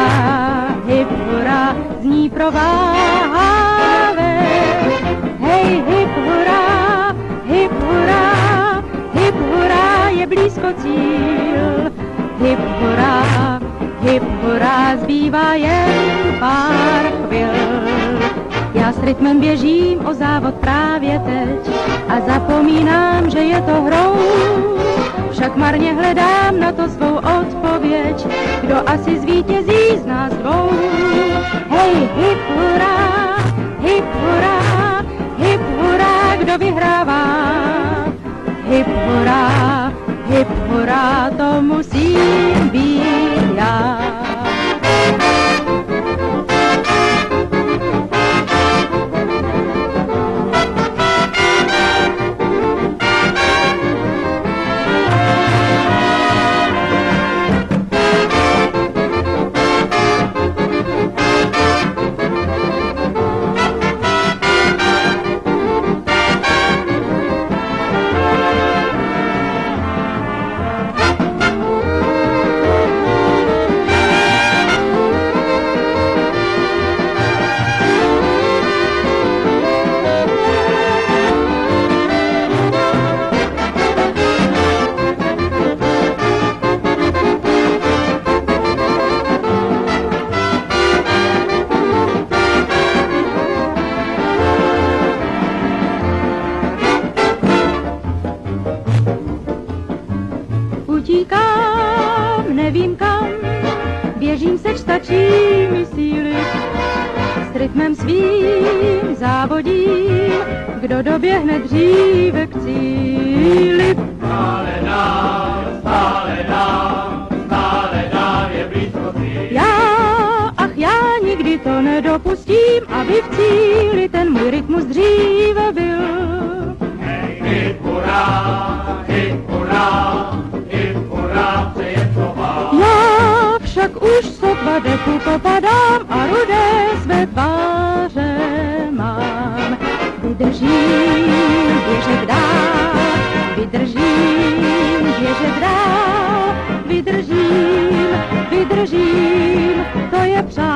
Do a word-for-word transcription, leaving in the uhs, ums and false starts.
hip hurá, zní prováve. Hej, hip hurá, hip hurá, hip hurá, je blízko cíl. Hip hurá, hip hurá, zbývá jen pár chvil. Já s rytmem běžím o závod právě teď a zapomínám, že je to hrou. Však marně hledám na to svou odpověď, kdo asi zvítězí z nás dvou. Hej, hip hurá, hip hurá, hip hurá, kdo vyhrává? Hip hurá, hip hurá, to musím být já. Utíkám, nevím kam, běžím se stačí mi síly. S rytmem svým závodím, kdo doběhne dříve k cíli. Stále dál, stále dál, stále dál je blízko cíl. Já, ach já nikdy to nedopustím, aby v cíli ten můj rytmus dříve byl. Hej, hip hurá, hip hurá, hip hurá, přeje slova. Já však už sotva dechu popadám a rudé své tváře mám. Vydržím běžet dál, vydržím běžet dál, vydržím, vydržím, to je přání.